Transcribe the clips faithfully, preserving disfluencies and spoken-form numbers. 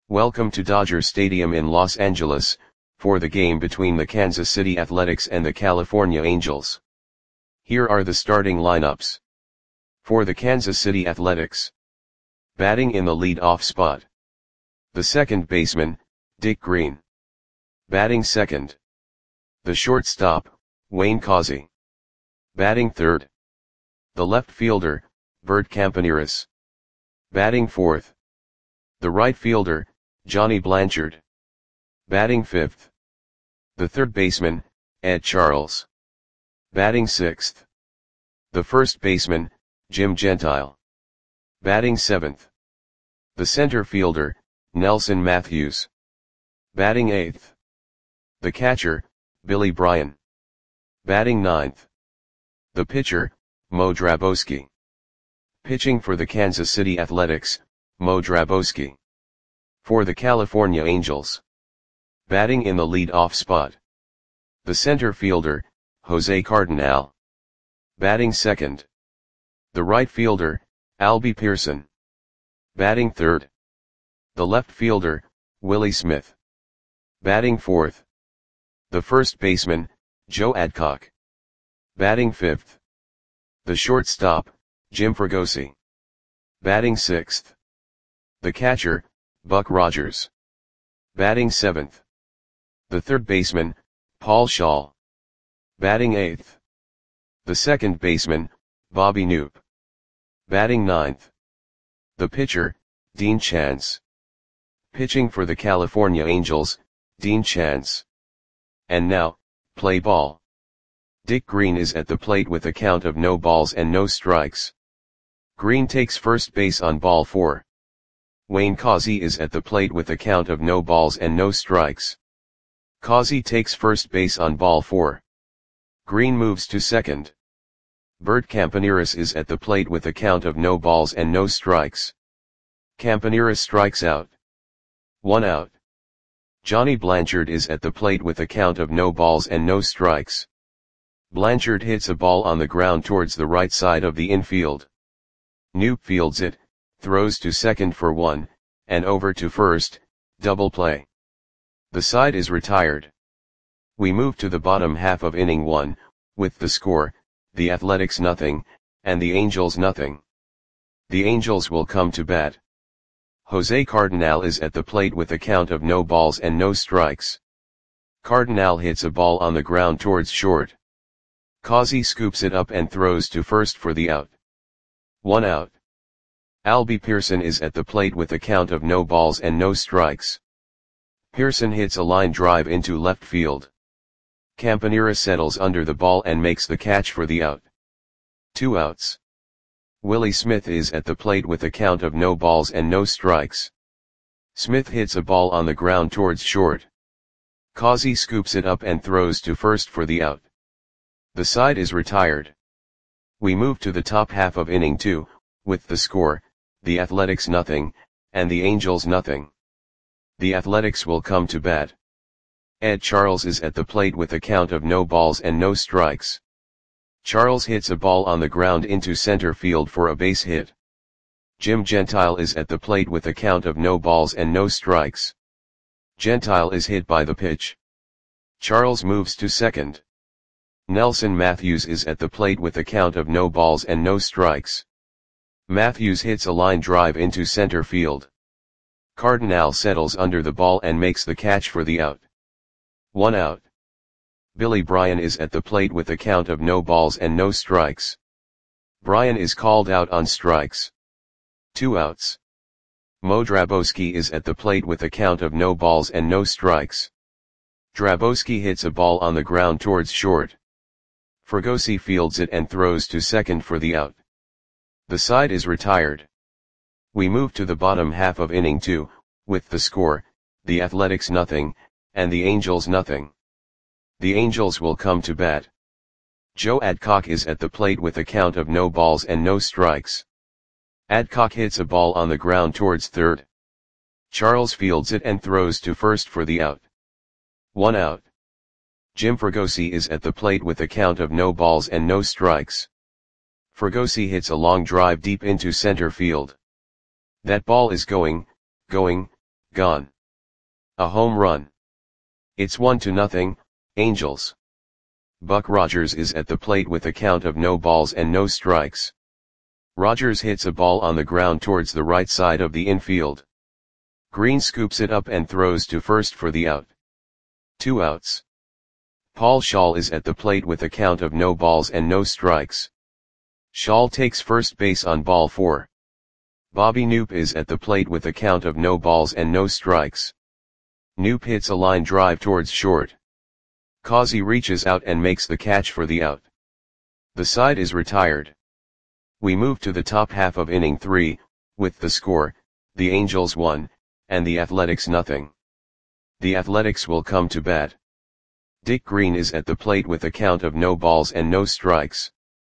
Welcome to Dodger Stadium in Los Angeles, for the game between the Kansas City Athletics and the California Angels. Here are the starting lineups. For the Kansas City Athletics. Batting in the lead-off spot. The second baseman, Dick Green. Batting second. The shortstop, Wayne Causey. Batting third. The left fielder, Bert Campaneris. Batting fourth. The right fielder, Johnny Blanchard. Batting fifth. The third baseman, Ed Charles. Batting sixth. The first baseman, Jim Gentile. Batting seventh. The center fielder, Nelson Matthews. Batting eighth. The catcher, Billy Bryan. Batting ninth. The pitcher, Mo Drabowski. Pitching for the Kansas City Athletics, Mo Drabowski. For the California Angels. Batting in the lead-off spot. The center fielder, Jose Cardenal. Batting second. The right fielder, Albie Pearson. Batting third. The left fielder, Willie Smith. Batting fourth. The first baseman, Joe Adcock. Batting fifth. The shortstop, Jim Fregosi. Batting sixth. The catcher, Buck Rogers. Batting seventh. The third baseman, Paul Shaw. Batting eighth. The second baseman, Bobby Knoop. Batting ninth. The pitcher, Dean Chance. Pitching for the California Angels, Dean Chance. And now, play ball. Dick Green is at the plate with a count of no balls and no strikes. Green takes first base on ball four. Wayne Causey is at the plate with a count of no balls and no strikes. Causey takes first base on ball four. Green moves to second. Bert Campaneris is at the plate with a count of no balls and no strikes. Campaneris strikes out. One out. Johnny Blanchard is at the plate with a count of no balls and no strikes. Blanchard hits a ball on the ground towards the right side of the infield. Knoop fields it, throws to second for one, and over to first, double play. The side is retired. We move to the bottom half of inning one, with the score, the Athletics nothing, and the Angels nothing. The Angels will come to bat. Jose Cardenal is at the plate with a count of no balls and no strikes. Cardenal hits a ball on the ground towards short. Causey scoops it up and throws to first for the out. One out. Albie Pearson is at the plate with a count of no balls and no strikes. Pearson hits a line drive into left field. Campaneris settles under the ball and makes the catch for the out. Two outs. Willie Smith is at the plate with a count of no balls and no strikes. Smith hits a ball on the ground towards short. Causey scoops it up and throws to first for the out. The side is retired. We move to the top half of inning two, with the score, the Athletics nothing, and the Angels nothing. The Athletics will come to bat. Ed Charles is at the plate with a count of no balls and no strikes. Charles hits a ball on the ground into center field for a base hit. Jim Gentile is at the plate with a count of no balls and no strikes. Gentile is hit by the pitch. Charles moves to second. Nelson Matthews is at the plate with a count of no balls and no strikes. Matthews hits a line drive into center field. Cardenal settles under the ball and makes the catch for the out. One out. Billy Bryan is at the plate with a count of no balls and no strikes. Bryan is called out on strikes. Two outs. Mo Drabowski is at the plate with a count of no balls and no strikes. Drabowski hits a ball on the ground towards short. Fregosi fields it and throws to second for the out. The side is retired. We move to the bottom half of inning two, with the score, the Athletics nothing, and the Angels nothing. The Angels will come to bat. Joe Adcock is at the plate with a count of no balls and no strikes. Adcock hits a ball on the ground towards third. Charles fields it and throws to first for the out. One out. Jim Fregosi is at the plate with a count of no balls and no strikes. Fregosi hits a long drive deep into center field. That ball is going, going, Gone. A home run. It's one to nothing, Angels. Buck Rogers is at the plate with a count of no balls and no strikes. Rogers hits a ball on the ground towards the right side of the infield. Green scoops it up and throws to first for the out. Two outs. Paul Shaw is at the plate with a count of no balls and no strikes. Shaw takes first base on ball four. Bobby Knoop is at the plate with a count of no balls and no strikes. Knoop hits a line drive towards short. Causey reaches out and makes the catch for the out. The side is retired. We move to the top half of inning three, with the score, the Angels one, and the Athletics nothing. The Athletics will come to bat. Dick Green is at the plate with a count of no balls and no strikes.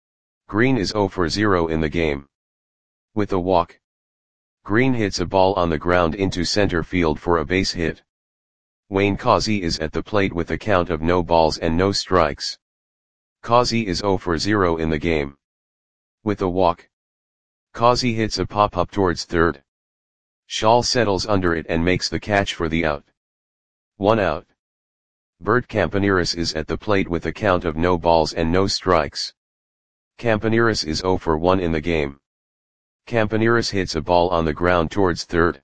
Green is zero for zero in the game. With a walk, Green hits a ball on the ground into center field for a base hit. Wayne Causey is at the plate with a count of no balls and no strikes. Causey is zero for zero in the game. With a walk, Causey hits a pop-up towards third. Shaw settles under it and makes the catch for the out. One out. Bert Campaneris is at the plate with a count of no balls and no strikes. Campaneris is zero for one in the game. Campaneris hits a ball on the ground towards third.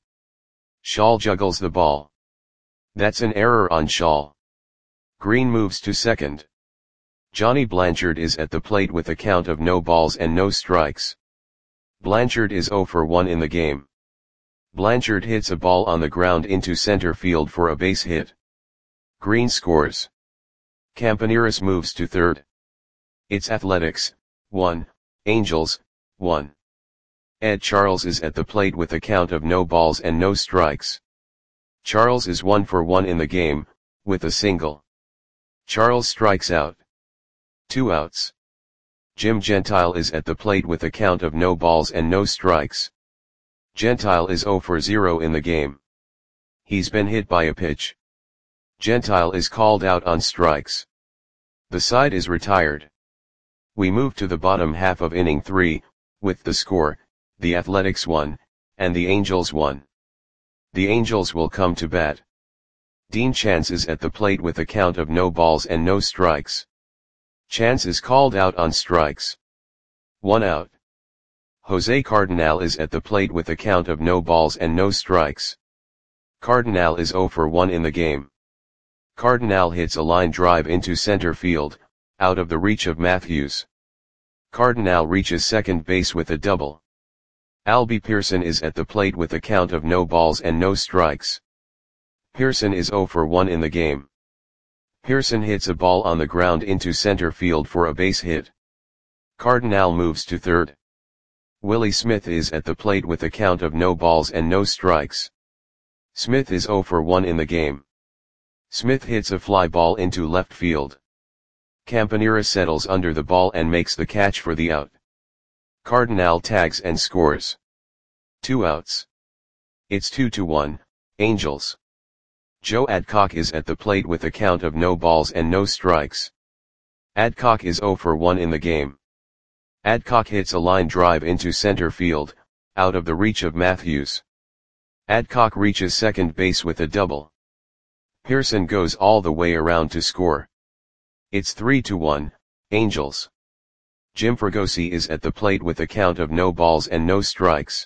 Shaw juggles the ball. That's an error on Shaw. Green moves to second. Johnny Blanchard is at the plate with a count of no balls and no strikes. Blanchard is zero for one in the game. Blanchard hits a ball on the ground into center field for a base hit. Green scores. Campaneris moves to third. It's Athletics, one, Angels, one. Ed Charles is at the plate with a count of no balls and no strikes. Charles is one for one in the game, with a single. Charles strikes out. Two outs. Jim Gentile is at the plate with a count of no balls and no strikes. Gentile is zero for zero in the game. He's been hit by a pitch. Gentile is called out on strikes. The side is retired. We move to the bottom half of inning three, with the score, the Athletics one, and the Angels one. The Angels will come to bat. Dean Chance is at the plate with a count of no balls and no strikes. Chance is called out on strikes. One out. Jose Cardinal is at the plate with a count of no balls and no strikes. Cardinal is zero for one in the game. Cardinal hits a line drive into center field, out of the reach of Matthews. Cardinal reaches second base with a double. Albie Pearson is at the plate with a count of no balls and no strikes. Pearson is zero for one in the game. Pearson hits a ball on the ground into center field for a base hit. Cardinal moves to third. Willie Smith is at the plate with a count of no balls and no strikes. Smith is zero for one in the game. Smith hits a fly ball into left field. Campaneris settles under the ball and makes the catch for the out. Cardinal tags and scores. Two outs. It's two to one, Angels. Joe Adcock is at the plate with a count of no balls and no strikes. Adcock is zero for one in the game. Adcock hits a line drive into center field, out of the reach of Matthews. Adcock reaches second base with a double. Pearson goes all the way around to score. It's three to one, Angels. Jim Fregosi is at the plate with a count of no balls and no strikes.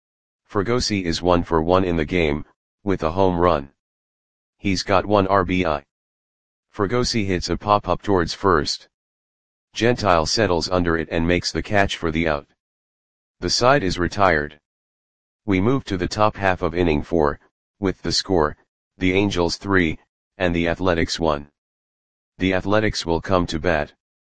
Fregosi is one for one in the game, with a home run. He's got one R B I. Fregosi hits a pop-up towards first. Gentile settles under it and makes the catch for the out. The side is retired. We move to the top half of inning four, with the score, the Angels three, and the Athletics one. The Athletics will come to bat.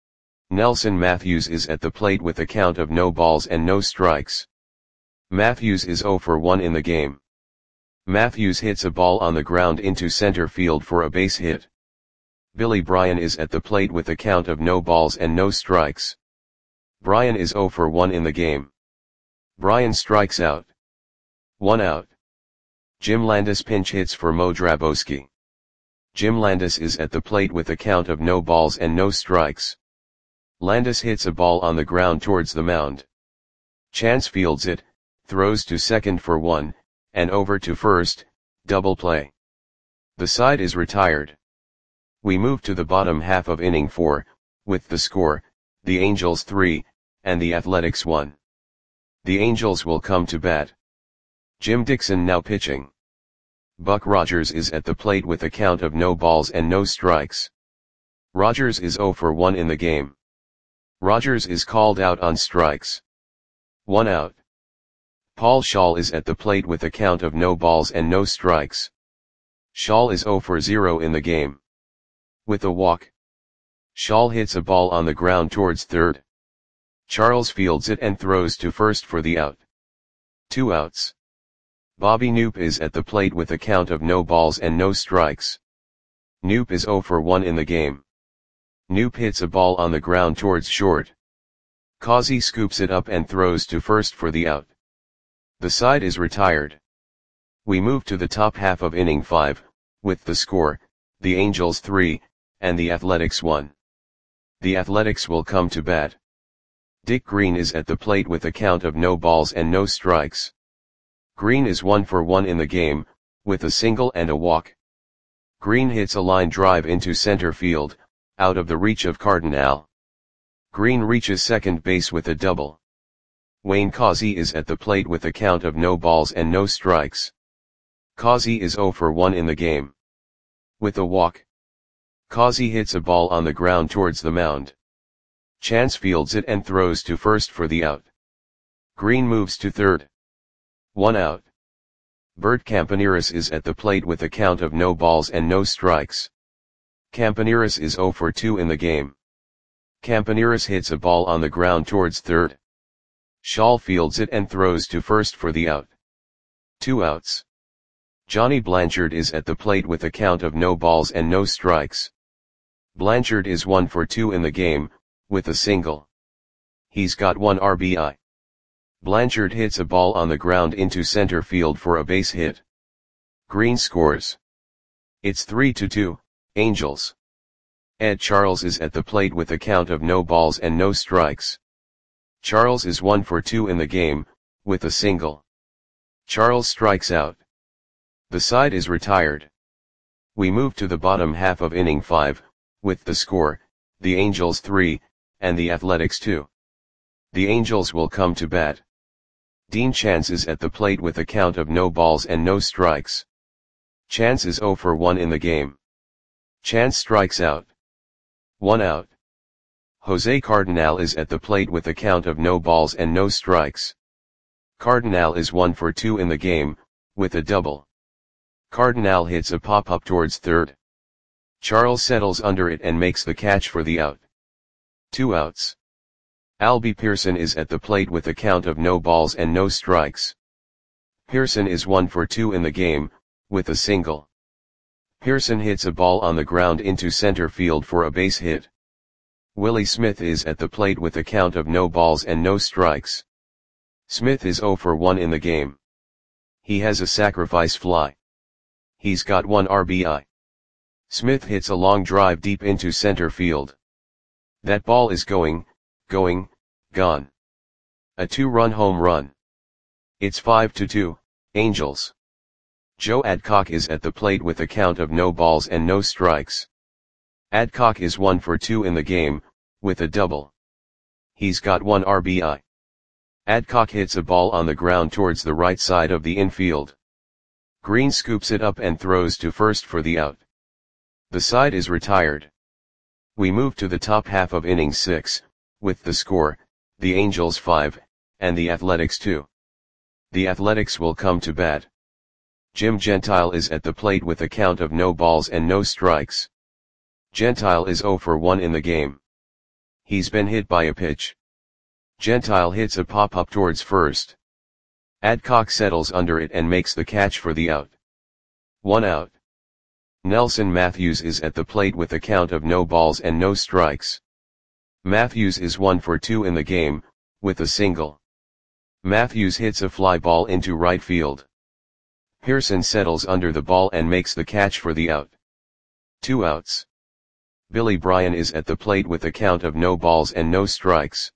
Nelson Matthews is at the plate with a count of no balls and no strikes. Matthews is zero for one in the game. Matthews hits a ball on the ground into center field for a base hit. Billy Bryan is at the plate with a count of no balls and no strikes. Bryan is zero for one in the game. Bryan strikes out. One out. Jim Landis pinch hits for Mo Drabowski. Jim Landis is at the plate with a count of no balls and no strikes. Landis hits a ball on the ground towards the mound. Chance fields it, throws to second for one, and over to first, Double play. The side is retired. We move to the bottom half of inning four, with the score, the Angels three, and the Athletics one. The Angels will come to bat. Jim Dixon now pitching. Buck Rogers is at the plate with a count of no balls and no strikes. Rogers is oh for one in the game. Rogers is called out on strikes. One out. Paul Schaal is at the plate with a count of no balls and no strikes. Schaal is oh for zero in the game. With a walk. Schaal hits a ball on the ground towards third. Charles fields it and throws to first for the out. Two outs. Bobby Knoop is at the plate with a count of no balls and no strikes. Knoop is oh for one in the game. Knoop hits a ball on the ground towards short. Causey scoops it up and throws to first for the out. The side is retired. We move to the top half of inning five, with the score, the Angels three, and the Athletics one. The Athletics will come to bat. Dick Green is at the plate with a count of no balls and no strikes. Green is one for one in the game, with a single and a walk. Green hits a line drive into center field, out of the reach of Cardinal. Green reaches second base with a double. Wayne Causey is at the plate with a count of no balls and no strikes. Causey is oh for one in the game. With a walk. Causey hits a ball on the ground towards the mound. Chance fields it and throws to first for the out. Green moves to third. One out. Bert Campaneris is at the plate with a count of no balls and no strikes. Campaneris is oh for two in the game. Campaneris hits a ball on the ground towards third. Schaal fields it and throws to first for the out. Two outs. Johnny Blanchard is at the plate with a count of no balls and no strikes. Blanchard is one for two in the game, with a single. He's got one R B I. Blanchard hits a ball on the ground into center field for a base hit. Green scores. It's three to two, Angels. Ed Charles is at the plate with a count of no balls and no strikes. Charles is one for two in the game, with a single. Charles strikes out. The side is retired. We move to the bottom half of inning five, with the score, the Angels three, and the Athletics two. The Angels will come to bat. Dean Chance is at the plate with a count of no balls and no strikes. Chance is oh for one in the game. Chance strikes out. One out. Jose Cardinal is at the plate with a count of no balls and no strikes. Cardinal is one for two in the game, with a double. Cardinal hits a pop-up towards third. Charles settles under it and makes the catch for the out. Two outs. Albie Pearson is at the plate with a count of no balls and no strikes. Pearson is one for two in the game, with a single. Pearson hits a ball on the ground into center field for a base hit. Willie Smith is at the plate with a count of no balls and no strikes. Smith is oh for one in the game. He has a sacrifice fly. He's got one R B I. Smith hits a long drive deep into center field. That ball is going, going, gone. A two-run home run. It's five to two, Angels. Joe Adcock is at the plate with a count of no balls and no strikes. Adcock is one for two in the game, with a double. He's got one R B I. Adcock hits a ball on the ground towards the right side of the infield. Green scoops it up and throws to first for the out. The side is retired. We move to the top half of inning six, with the score, the Angels five, and the Athletics two. The Athletics will come to bat. Jim Gentile is at the plate with a count of no balls and no strikes. Gentile is oh for one in the game. He's been hit by a pitch. Gentile hits a pop-up towards first. Adcock settles under it and makes the catch for the out. One out. Nelson Matthews is at the plate with a count of no balls and no strikes. Matthews is one for two in the game, with a single. Matthews hits a fly ball into right field. Pearson settles under the ball and makes the catch for the out. Two outs. Billy Bryan is at the plate with a count of no balls and no strikes.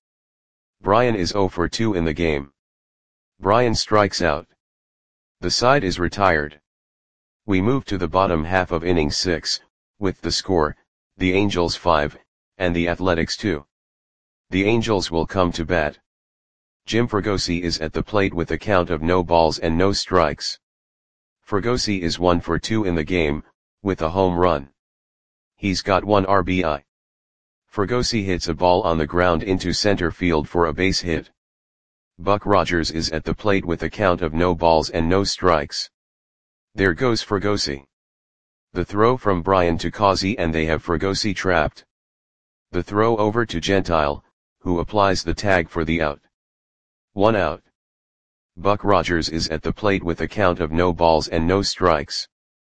Bryan is oh for two in the game. Bryan strikes out. The side is retired. We move to the bottom half of inning six, with the score, the Angels five, and the Athletics two. The Angels will come to bat. Jim Fregosi is at the plate with a count of no balls and no strikes. Fregosi is one for two in the game, with a home run. He's got one R B I. Fregosi hits a ball on the ground into center field for a base hit. Buck Rogers is at the plate with a count of no balls and no strikes. There goes Fregosi. The throw from Bryan to Causey and they have Fregosi trapped. The throw over to Gentile, who applies the tag for the out. One out. Buck Rogers is at the plate with a count of no balls and no strikes.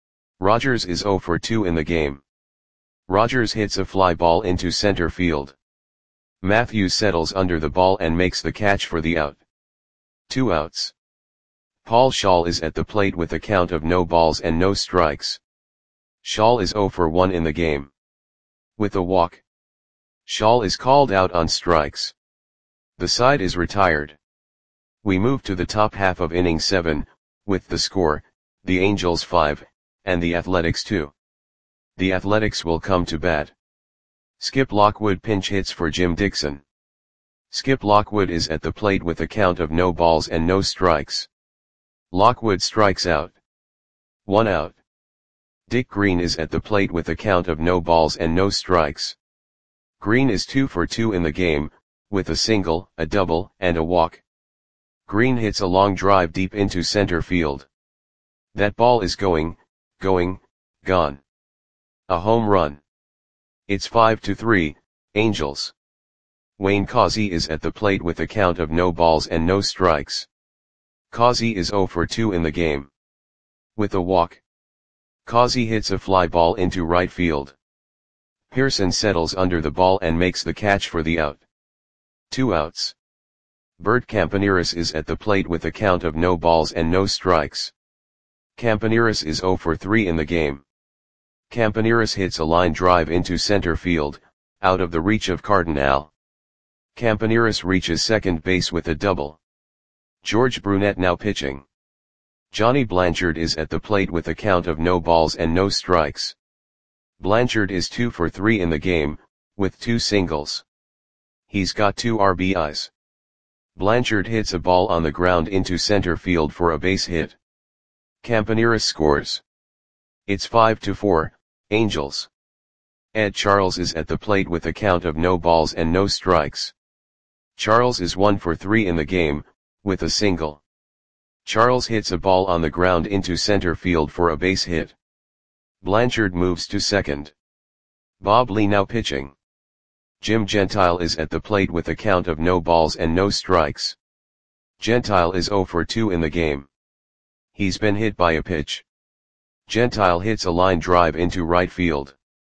Rogers is zero for two in the game. Rogers hits a fly ball into center field. Matthews settles under the ball and makes the catch for the out. Two outs. Paul Schaal is at the plate with a count of no balls and no strikes. Schaal is zero for one in the game. With a walk. Schaal is called out on strikes. The side is retired. We move to the top half of inning seven, with the score, the Angels five, and the Athletics two. The Athletics will come to bat. Skip Lockwood pinch hits for Jim Dixon. Skip Lockwood is at the plate with a count of no balls and no strikes. Lockwood strikes out. One out. Dick Green is at the plate with a count of no balls and no strikes. Green is two for two in the game, with a single, a double, and a walk. Green hits a long drive deep into center field. That ball is going, going, gone. A home run. It's five to three, Angels. Wayne Causey is at the plate with a count of no balls and no strikes. Causey is zero for two in the game. With a walk. Causey hits a fly ball into right field. Pearson settles under the ball and makes the catch for the out. Two outs. Bert Campaneris is at the plate with a count of no balls and no strikes. Campaneris is zero for three in the game. Campaneris hits a line drive into center field, out of the reach of Cardinal. Campaneris reaches second base with a double. George Brunette now pitching. Johnny Blanchard is at the plate with a count of no balls and no strikes. Blanchard is two for three in the game, with two singles. He's got two R B Is. Blanchard hits a ball on the ground into center field for a base hit. Campaneris scores. It's five to four, Angels. Ed Charles is at the plate with a count of no balls and no strikes. Charles is one for three in the game, with a single. Charles hits a ball on the ground into center field for a base hit. Blanchard moves to second. Bob Lee now pitching. Jim Gentile is at the plate with a count of no balls and no strikes. Gentile is zero for two in the game. He's been hit by a pitch. Gentile hits a line drive into right field.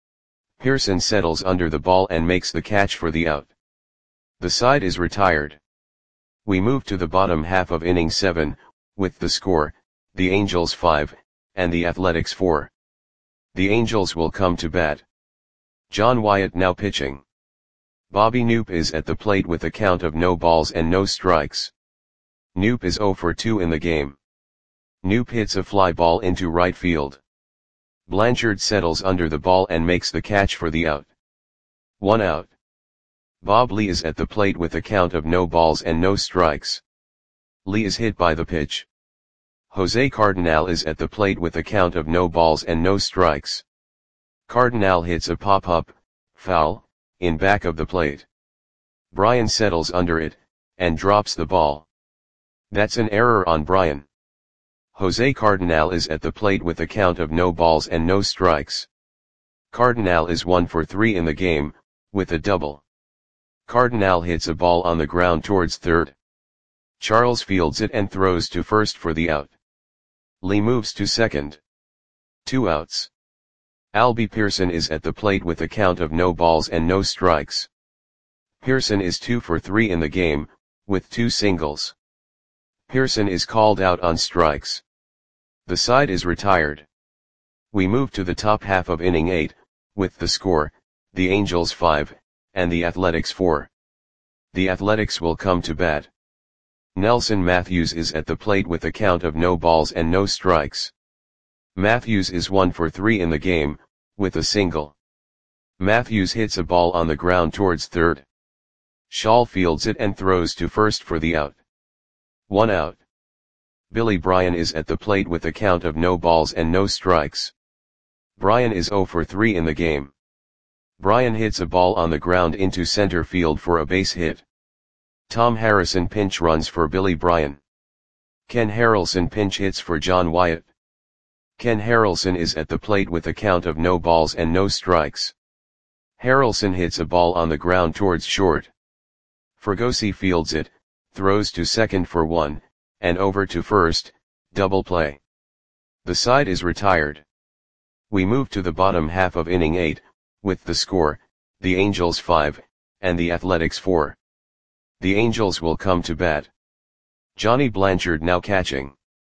Pearson settles under the ball and makes the catch for the out. The side is retired. We move to the bottom half of inning seven, with the score, the Angels five, and the Athletics four. The Angels will come to bat. John Wyatt now pitching. Bobby Knoop is at the plate with a count of no balls and no strikes. Knoop is zero for two in the game. Knoop hits a fly ball into right field. Blanchard settles under the ball and makes the catch for the out. One out. Bob Lee is at the plate with a count of no balls and no strikes. Lee is hit by the pitch. Jose Cardinal is at the plate with a count of no balls and no strikes. Cardinal hits a pop-up, foul, in back of the plate. Bryan settles under it, and drops the ball. That's an error on Bryan. Jose Cardinal is at the plate with a count of no balls and no strikes. Cardinal is one for three in the game, with a double. Cardinal hits a ball on the ground towards third. Charles fields it and throws to first for the out. Lee moves to second. Two outs. Albie Pearson is at the plate with a count of no balls and no strikes. Pearson is two for three in the game, with two singles. Pearson is called out on strikes. The side is retired. We move to the top half of inning eight, with the score, the Angels five, and the Athletics four. The Athletics will come to bat. Nelson Matthews is at the plate with a count of no balls and no strikes. Matthews is one for three in the game, with a single. Matthews hits a ball on the ground towards third. Shaw fields it and throws to first for the out. One out. Billy Bryan is at the plate with a count of no balls and no strikes. Bryan is zero for three in the game. Bryan hits a ball on the ground into center field for a base hit. Tom Harrison pinch runs for Billy Bryan. Ken Harrelson pinch hits for John Wyatt. Ken Harrelson is at the plate with a count of no balls and no strikes. Harrelson hits a ball on the ground towards short. Fregosi fields it, throws to second for one, and over to first, double play. The side is retired. We move to the bottom half of inning eight, with the score, the Angels five, and the Athletics four. The Angels will come to bat. Johnny Blanchard now catching.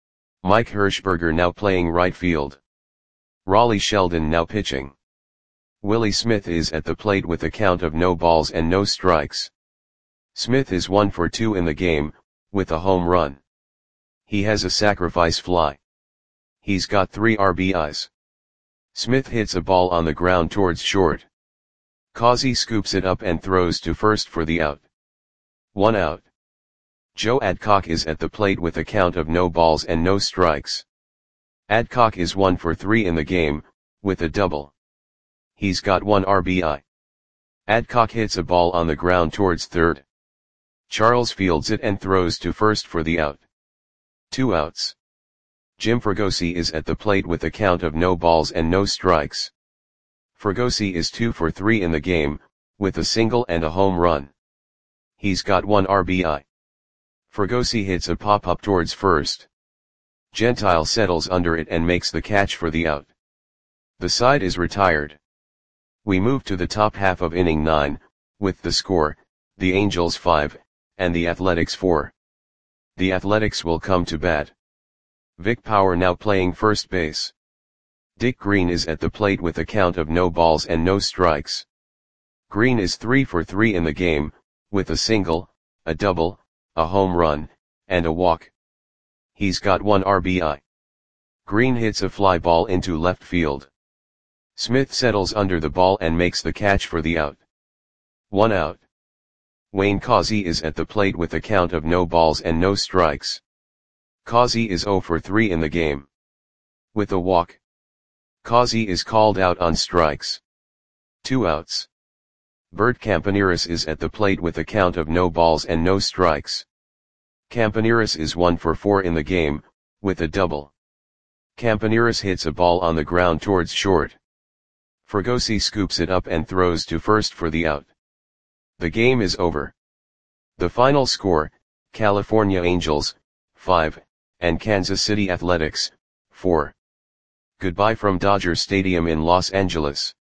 Mike Hirschberger now playing right field. Raleigh Sheldon now pitching. Willie Smith is at the plate with a count of no balls and no strikes. Smith is one for two in the game, with a home run. He has a sacrifice fly. He's got three R B Is. Smith hits a ball on the ground towards short. Causey scoops it up and throws to first for the out. One out. Joe Adcock is at the plate with a count of no balls and no strikes. Adcock is one for three in the game, with a double. He's got one R B I. Adcock hits a ball on the ground towards third. Charles fields it and throws to first for the out. Two outs. Jim Fregosi is at the plate with a count of no balls and no strikes. Fregosi is two for three in the game, with a single and a home run. He's got one R B I. Fregosi hits a pop-up towards first. Gentile settles under it and makes the catch for the out. The side is retired. We move to the top half of inning nine, with the score, the Angels five, and the Athletics four. The Athletics will come to bat. Vic Power now playing first base. Dick Green is at the plate with a count of no balls and no strikes. Green is three for three in the game, with a single, a double, a home run, and a walk. He's got one R B I. Green hits a fly ball into left field. Smith settles under the ball and makes the catch for the out. One out. Wayne Causey is at the plate with a count of no balls and no strikes. Causey is zero for three in the game. With a walk. Causey is called out on strikes. Two outs. Bert Campaneris is at the plate with a count of no balls and no strikes. Campaneris is one for four in the game, with a double. Campaneris hits a ball on the ground towards short. Fregosi scoops it up and throws to first for the out. The game is over. The final score, California Angels, five, and Kansas City Athletics, four. Goodbye from Dodger Stadium in Los Angeles.